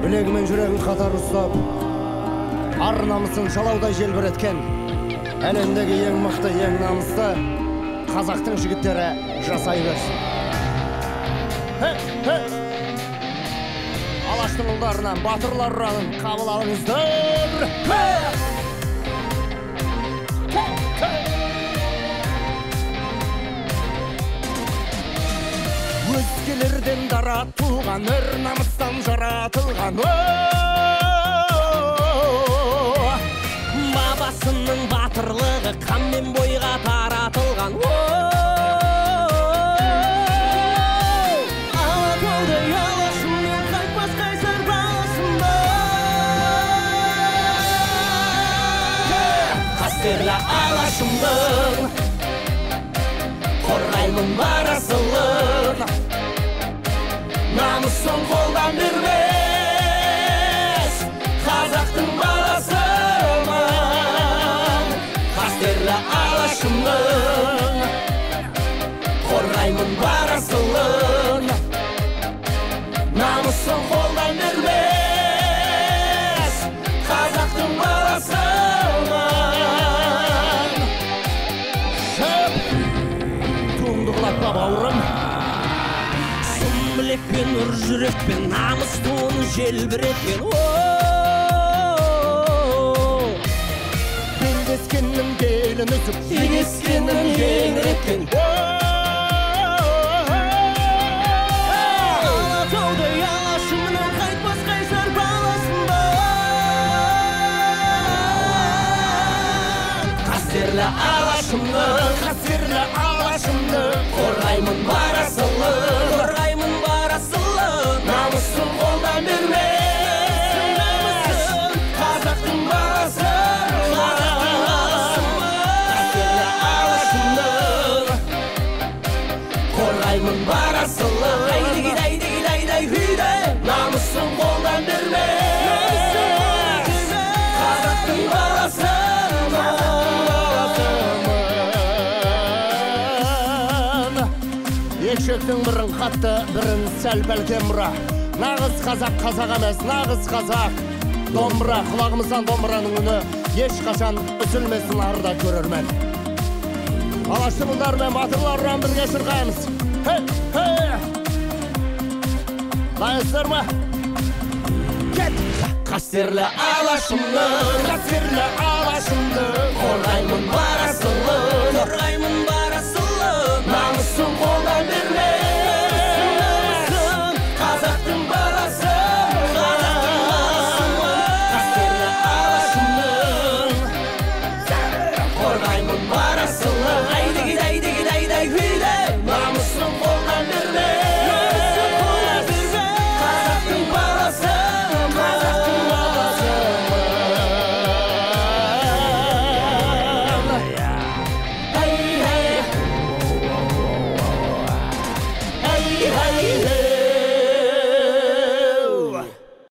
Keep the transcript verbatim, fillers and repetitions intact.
Білегімен жүрегін қатар ұстап, ар намысын жалаудай желбіреткен, әлемдегі ең мықты, ең намысты қазақтың жігіттері жасай берсін. Алаштың ұлдарынан батырлар ұранын қабыл алыңыздар. Өзгелерден дара туған, өр намыстан жаратылған, бабасының батырлығы қанмен бойға таратылған. Алатаудай алашыммен қайтпас қайсар баласымын. Қастерлі алашымның қорғаймын бар асылын, намысын қолдан бермес қазақтың баласымын. Қастерлі алашымның қорғаймын бар асылын, намысын қолдан бермес қазақтың баласымын. Шып туыңды құлатпа бауырым, білекпен, ұр жүрекпен, намыс туын желбіреткен. Белдескеннің белін үзіп, теңескеннің еңіреткен. Алатаудай алашымның қайтпас қайсар баласымын. Қастерлі алашымның, қастерлі алашымның қорғаймын бар асылын, қорғаймын бар асылын, намысын қолдан бермес қазақтың баласымын. Қастерлі алашымның қорғаймын бар асылын, ай-дай-дай-дай-дай үйде, намысын қолдан бермес қазақтың баласымын. Екшектің бірін қатты, бірін сәл бәлкем бұра. Нағыз қазақ қазақ емес, нағыз қазақ домбыра. Құлағымыздан домбыраның үні ешқашан үзілмесін арда көрермен. Алашты бұлдар мен батырлар ұран бірге шырқаймыз. Хей, хей! Дайынсыздар ма? Кет! Қастерлі алашымның, қастерлі алашымның қорғаймын бар асылын, қорғаймын бар асылын, намысын қол